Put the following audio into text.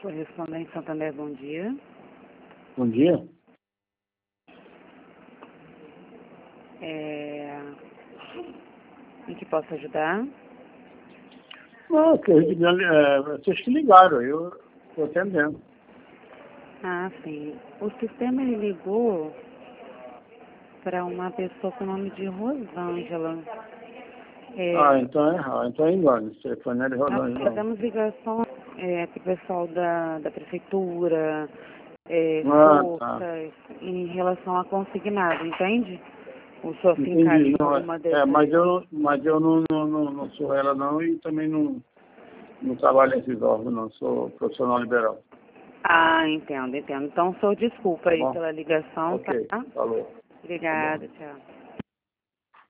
Correspondente Santander, bom dia. Bom dia. Em que posso ajudar? Não, vocês que ligaram, eu estou atendendo. Ah, sim. O sistema ele ligou para uma pessoa com o nome de Rosângela. Então é errado. Então é engano. Esse telefone é de Nós Rosângela. fazemos ligação para o pessoal da prefeitura, Tá. forças, em relação a consignado, entende? O senhor se Entendi. encaixa em Não, alguma dessas. mas eu não sou ela não e também não trabalho nesses órgãos, não. Sou profissional liberal. Ah, entendo. Então, o senhor desculpa aí Bom, pela ligação, ok. tá? Falou. Obrigada, tchau.